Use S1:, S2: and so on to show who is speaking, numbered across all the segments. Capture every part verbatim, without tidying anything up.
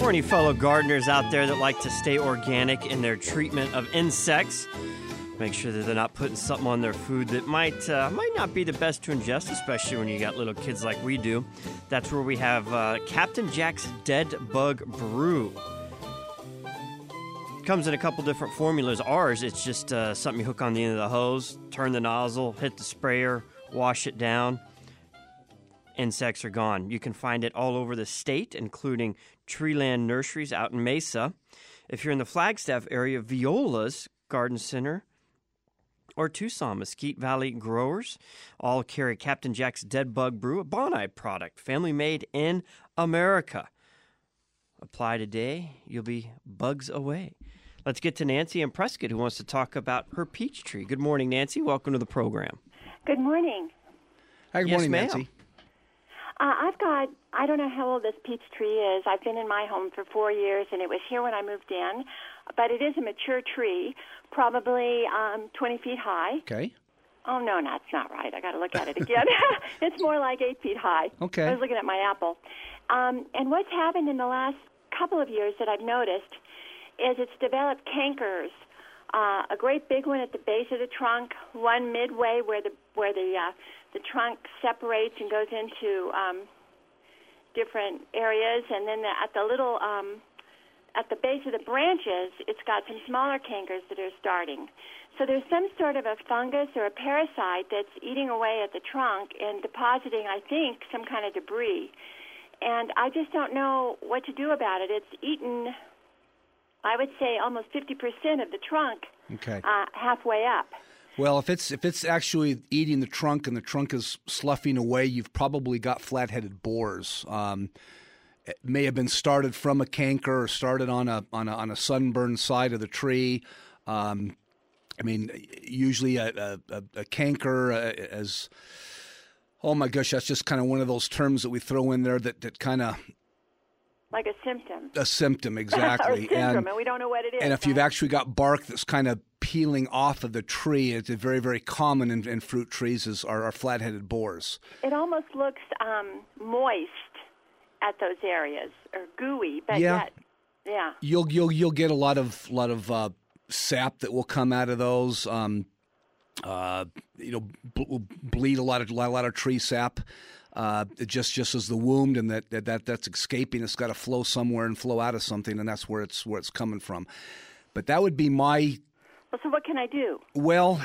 S1: For any fellow gardeners out there that like to stay organic in their treatment of insects, make sure that they're not putting something on their food that might uh, might not be the best to ingest, especially when you got little kids like we do. That's where we have uh, Captain Jack's Dead Bug Brew. Comes in a couple different formulas. Ours, it's just uh, something you hook on the end of the hose, turn the nozzle, hit the sprayer, wash it down. Insects are gone. You can find it all over the state, including Treeland Nurseries out in Mesa. If you're in the Flagstaff area, Viola's Garden Center, or Tucson, Mesquite Valley Growers all carry Captain Jack's Dead Bug Brew, a Bonide product, family made in America. Apply today, you'll be bugs away. Let's get to Nancy in Prescott, who wants to talk about her peach tree. Good morning, Nancy. Welcome to the program.
S2: Good morning.
S3: Hi, good
S1: Yes,
S3: morning,
S1: ma'am.
S3: Nancy.
S2: Uh, I've got, I don't know how old this peach tree is. I've been in my home for four years, and it was here when I moved in. But it is a mature tree, probably um, twenty feet high.
S3: Okay.
S2: Oh, no, no, it's not right. I got to look at it again. It's more like eight feet high.
S3: Okay.
S2: I was looking at my apple. Um, and what's happened in the last couple of years that I've noticed is it's developed cankers. Uh, a great big one at the base of the trunk, one midway where the where the uh, the trunk separates and goes into um, different areas, and then the, at the little um, at the base of the branches, it's got some smaller cankers that are starting. So there's some sort of a fungus or a parasite that's eating away at the trunk and depositing, I think, some kind of debris. And I just don't know what to do about it. It's eaten, I would say, almost fifty percent of the trunk.
S3: Okay.
S2: Uh, halfway up.
S3: Well, if it's if it's actually eating the trunk and the trunk is sloughing away, you've probably got flat-headed borers. Um, it may have been started from a canker or started on a on a, on a sunburned side of the tree. Um, I mean, usually a, a, a canker uh, as oh my gosh, that's just kind of one of those terms that we throw in there that, that kind of
S2: like a symptom.
S3: a symptom exactly,
S2: or a syndrome,
S3: and,
S2: and we don't know what it is.
S3: and if
S2: right?
S3: you've actually got bark that's kind of peeling off of the tree, it's very, very common in, in fruit trees is are, are flat-headed borers.
S2: It almost looks um, moist at those areas or gooey, but
S3: Yeah.
S2: yet, yeah.
S3: You'll you'll you'll get a lot of lot of uh, sap that will come out of those. Um, uh, you know, b- will bleed a lot of a lot of tree sap. Uh, it just just as the wound and that, that that that's escaping, it's got to flow somewhere and flow out of something, and that's where it's where it's coming from. But that would be my
S2: Well, so what can I do?
S3: well.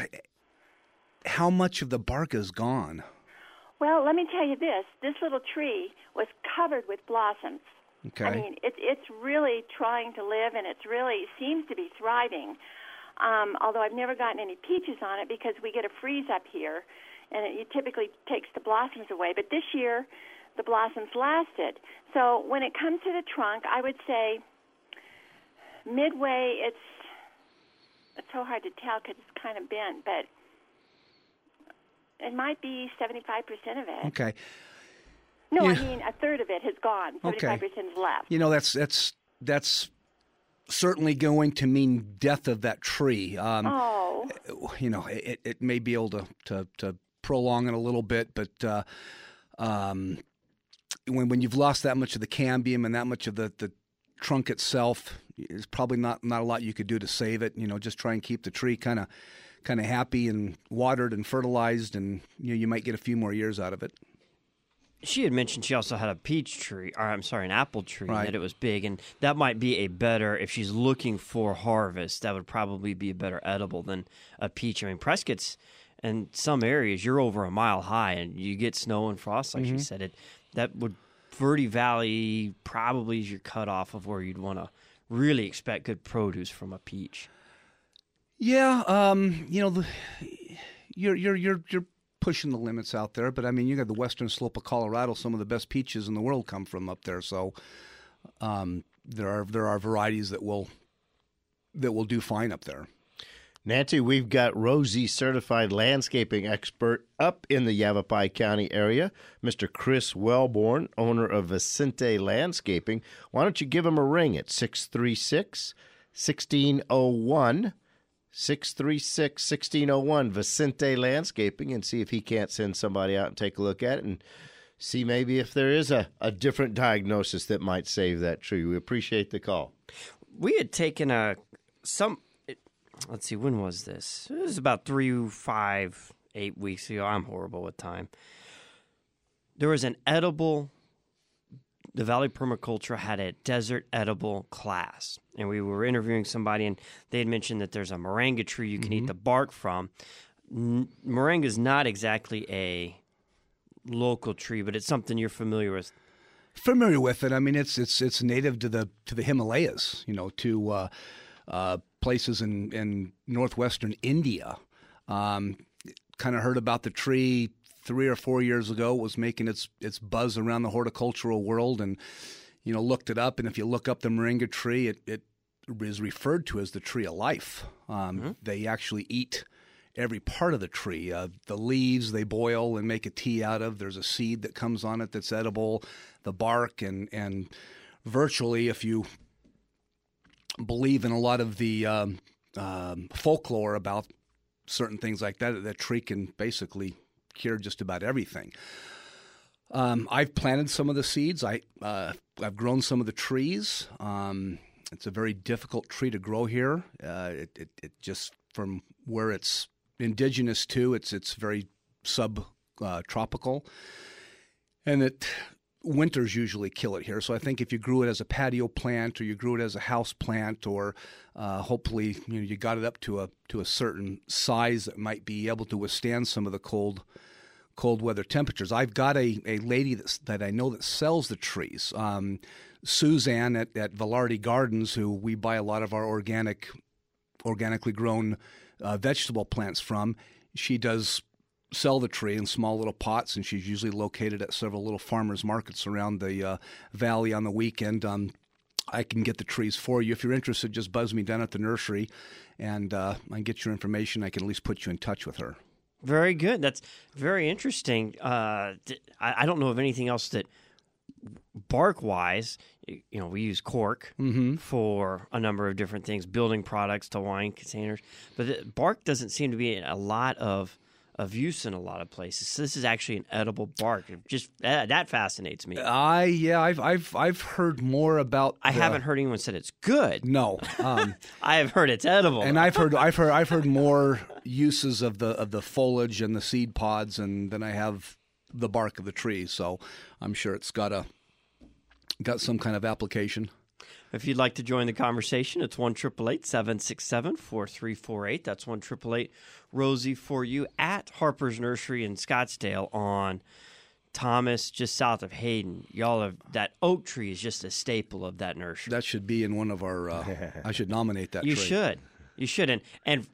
S3: How much of the bark is gone?
S2: Well, let me tell you this. This little tree was covered with blossoms.
S3: Okay.
S2: I mean, it, it's really trying to live, and it's really seems to be thriving. Um, although I've never gotten any peaches on it because we get a freeze up here, and it typically takes the blossoms away. But this year, the blossoms lasted. So when it comes to the trunk, I would say midway, it's it's so hard to tell because it's kind of bent, but it might be seventy-five percent of it.
S3: Okay.
S2: No,
S3: Yeah.
S2: I mean a third of it has gone. seventy-five percent is left.
S3: You know, that's that's that's certainly going to mean death of that tree. Um,
S2: Oh.
S3: You know, it, it may be able to, to, to prolong it a little bit, but uh, um, when when you've lost that much of the cambium and that much of the, the trunk itself, there's probably not, not a lot you could do to save it. You know, just try and keep the tree kind of kind of happy and watered and fertilized, and you know, you might get a few more years out of it.
S1: She had mentioned she also had a peach tree, or I'm sorry, an apple tree,
S3: Right.
S1: that it was big, and that might be a better, if she's looking for harvest, that would probably be a better edible than a peach. I mean, Prescott's, in some areas, you're over a mile high, and you get snow and frost, like
S3: Mm-hmm.
S1: she said. It That would, Verde Valley probably is your cutoff of where you'd want to really expect good produce from a peach.
S3: Yeah, um, you know, the, you're you're you're you're pushing the limits out there, but I mean, you got the western slope of Colorado. Some of the best peaches in the world come from up there. So um, there are there are varieties that will that will do fine up there.
S4: Nancy, we've got Rosie certified landscaping expert up in the Yavapai County area, Mister Chris Wellborn, owner of Vicente Landscaping. Why don't you give him a ring at six three six, one six zero one, six three six, one six zero one, Vicente Landscaping, and see if he can't send somebody out and take a look at it and see maybe if there is a, a different diagnosis that might save that tree. We appreciate the call.
S1: We had taken a some. Let's see, when was this? It was about three, five, eight weeks ago. I'm horrible with time. There was an edible. The Valley Permaculture had a desert edible class, and we were interviewing somebody, and they had mentioned that there's a moringa tree you can mm-hmm. eat the bark from. N- moringa is not exactly a local tree, but it's something you're familiar with.
S3: Familiar with it. I mean, it's it's it's native to the to the Himalayas. You know, to uh, uh, places in in northwestern India. Um, kind of heard about the tree three or four years ago. It was making its its buzz around the horticultural world, and you know, looked it up. And if you look up the moringa tree, it it is referred to as the tree of life. Um, mm-hmm. They actually eat every part of the tree. Uh, the leaves they boil and make a tea out of. There's a seed that comes on it that's edible. The bark, and and virtually, if you believe in a lot of the um, um, folklore about certain things like that, that tree can basically cure just about everything. Um, I've planted some of the seeds. I uh, I've grown some of the trees. Um, it's a very difficult tree to grow here. Uh, it, it it just from where it's indigenous to, it's it's very sub uh, tropical, and it. Winters usually kill it here. So I think if you grew it as a patio plant, or you grew it as a house plant, or uh, hopefully you know you got it up to a to a certain size that might be able to withstand some of the cold cold weather temperatures. I've got a, a lady that's, that I know that sells the trees, um, Suzanne at, at Velarde Gardens, who we buy a lot of our organic organically grown uh, vegetable plants from. She does sell the tree in small little pots, and she's usually located at several little farmers markets around the uh, valley on the weekend. Um, I can get the trees for you. If you're interested, just buzz me down at the nursery, and uh, I can get your information. I can at least put you in touch with her.
S1: Very good. That's very interesting. Uh, I, I don't know of anything else that bark-wise, you know, we use cork
S3: mm-hmm.
S1: for a number of different things, building products to wine containers, but the bark doesn't seem to be a lot of of use in a lot of places. So this is actually an edible bark. It just uh, that fascinates me.
S3: I yeah, I've I've I've heard more about.
S1: I
S3: the,
S1: haven't heard anyone said it's good.
S3: No, um,
S1: I have heard it's edible,
S3: and I've heard I've heard I've heard more uses of the of the foliage and the seed pods, and than I have the bark of the tree. So I'm sure it's got a got some kind of application.
S1: If you'd like to join the conversation, it's one eight eight eight, seven six seven, four three four eight. That's one eight eight eight, Rosie for you at Harper's Nursery in Scottsdale on Thomas, just south of Hayden. Y'all have that oak tree is just a staple of that nursery.
S3: That should be in one of our. Uh, I should nominate that.
S1: You
S3: tree.
S1: should. You should. And and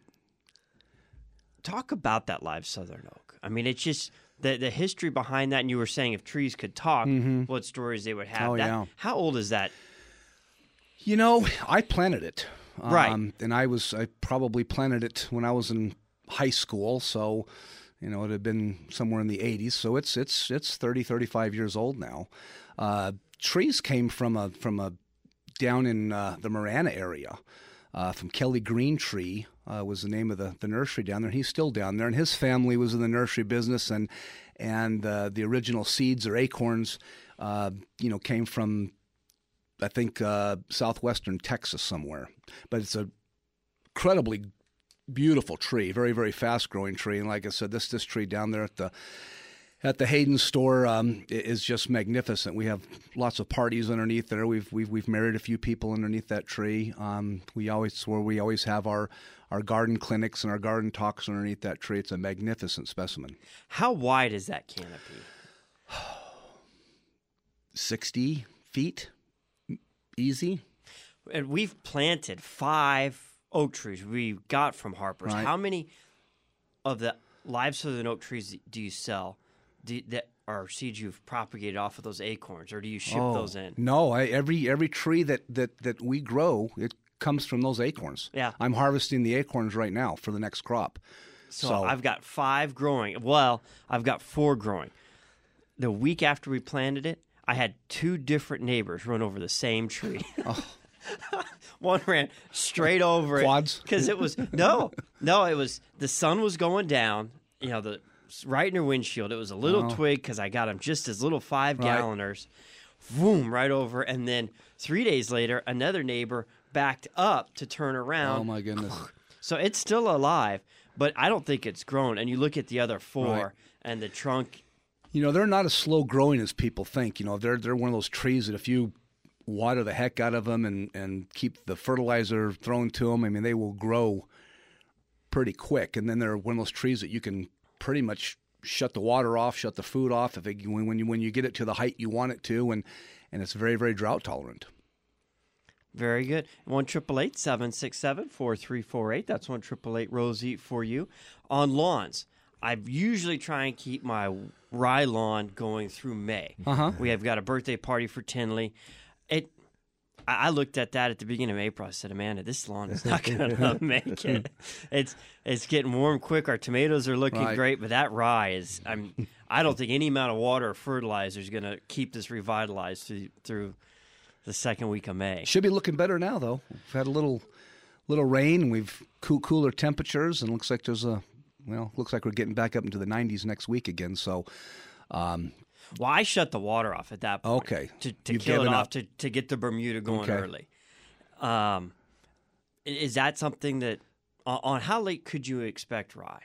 S1: talk about that live southern oak. I mean, it's just the the history behind that. And you were saying if trees could talk,
S3: mm-hmm.
S1: what stories they would have.
S3: Oh
S1: that,
S3: yeah.
S1: How old is that?
S3: You know, I planted it. Um,
S1: right.
S3: And I was I probably planted it when I was in high school, so you know, it had been somewhere in the eighties. So it's it's it's thirty, thirty-five years old now. Uh, trees came from a from a down in uh, the Marana area. Uh, from Kelly Green Tree uh, was the name of the, the nursery down there. He's still down there, and his family was in the nursery business, and and uh, the original seeds or acorns, uh, you know, came from, I think, uh, southwestern Texas somewhere. But it's a incredibly beautiful tree, very, very fast-growing tree. And like I said, this this tree down there at the at the Hayden store um, is just magnificent. We have lots of parties underneath there. We've we've we've married a few people underneath that tree. Um, we always where we always have our our garden clinics and our garden talks underneath that tree. It's a magnificent specimen.
S1: How wide is that canopy?
S3: Sixty feet. Easy.
S1: And we've planted five oak trees we got from Harper's.
S3: Right.
S1: How many of the live southern oak trees do you sell do, that are seeds you've propagated off of those acorns, or do you ship
S3: oh,
S1: those in?
S3: No, I, every every tree that, that, that we grow, it comes from those acorns.
S1: Yeah.
S3: I'm harvesting the acorns right now for the next crop.
S1: So,
S3: So-
S1: I've got five growing. Well, I've got four growing. The week after we planted it, I had two different neighbors run over the same tree.
S3: Oh.
S1: One ran straight over
S3: Quads?
S1: it because it was no, no. It was the sun was going down. You know, the right in her windshield. It was a little
S3: Oh.
S1: twig because I got them just as little five
S3: Right.
S1: galloners. Boom, right over. And then three days later, another neighbor backed up to turn around.
S3: Oh my goodness.
S1: So it's still alive, but I don't think it's grown. And you look at the other four,
S3: Right.
S1: and the trunk.
S3: You know, they're not as slow growing as people think. You know, they're they're one of those trees that if you water the heck out of them and, and keep the fertilizer thrown to them, I mean, they will grow pretty quick. And then they're one of those trees that you can pretty much shut the water off, shut the food off if it, when when you when you get it to the height you want it to, and and it's very very drought tolerant.
S1: Very good. One triple eight seven six seven four three four eight. That's one triple eight Rosie for you. On lawns, I usually try and keep my rye lawn going through May.
S3: Uh-huh.
S1: We have got a birthday party for Tinley. It. I I looked at that at the beginning of April. I said, Amanda, this lawn is not going to make it. It's it's getting warm quick. Our tomatoes are looking
S3: Right.
S1: great, but that rye is. I'm. I don't think any amount of water or fertilizer is going to keep this revitalized through through the second week of May.
S3: Should be looking better now though. We've had a little little rain. We've cool, cooler temperatures, and looks like there's a well, looks like we're getting back up into the nineties next week again. So. Um,
S1: Well, I shut the water off at that point.
S3: Okay.
S1: To, to
S3: You've
S1: kill it
S3: given
S1: off,
S3: up.
S1: to, to get the Bermuda going
S3: Okay.
S1: early. Um, i- is that something that, on, on how late could you expect rye?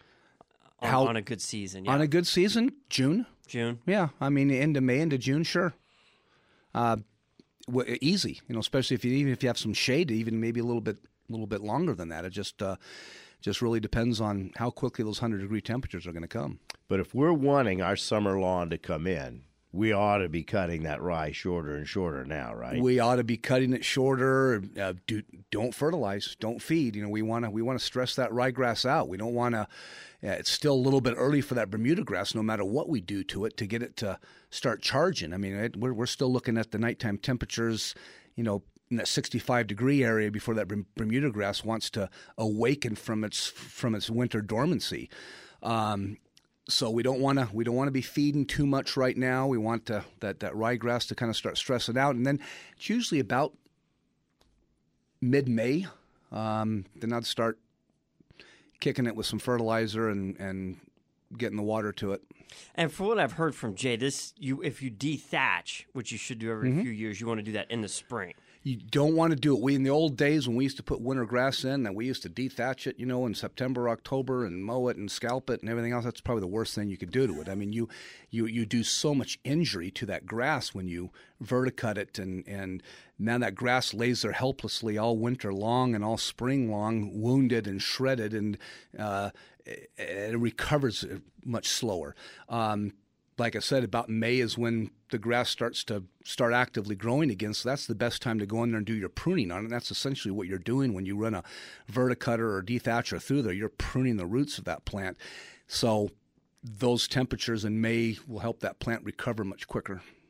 S1: On,
S3: How-
S1: on a good season, yeah.
S3: On a good season, June.
S1: June?
S3: Yeah, I mean, end of May into June, sure. Uh, w- easy, you know, especially if you even if you have some shade, even maybe a little bit, a little bit longer than that. It just, uh, just really depends on how quickly those hundred degree temperatures are going to come.
S4: But if we're wanting our summer lawn to come in, we ought to be cutting that rye shorter and shorter now, right?
S3: We ought to be cutting it shorter. Uh, do, don't fertilize. Don't feed. You know, we want to we want to stress that ryegrass out. We don't want to. Uh, it's still a little bit early for that Bermuda grass, no matter what we do to it, to get it to start charging. I mean, it, we're we're still looking at the nighttime temperatures, you know, in that sixty-five degree area before that Berm- Bermuda grass wants to awaken from its from its winter dormancy. Um, So we don't want to we don't want to be feeding too much right now. We want to, that that ryegrass to kind of start stressing out, and then it's usually about mid-May. Um, then I'd start kicking it with some fertilizer and, and getting the water to it.
S1: And for what I've heard from Jay, this you if you dethatch, which you should do every
S3: Mm-hmm.
S1: few years, you want to do that in the spring.
S3: You don't want to do it. We in the old days when we used to put winter grass in, and we used to dethatch it, you know, in September, October, and mow it and scalp it and everything else. That's probably the worst thing you could do to it. I mean, you you you do so much injury to that grass when you verticut it, and and now that grass lays there helplessly all winter long and all spring long, wounded and shredded, and uh, it, it recovers much slower. Um, Like I said, about May is when the grass starts to start actively growing again. So that's the best time to go in there and do your pruning on it. And that's essentially what you're doing when you run a verticutter or dethatcher through there. You're pruning the roots of that plant. So those temperatures in May will help that plant recover much quicker.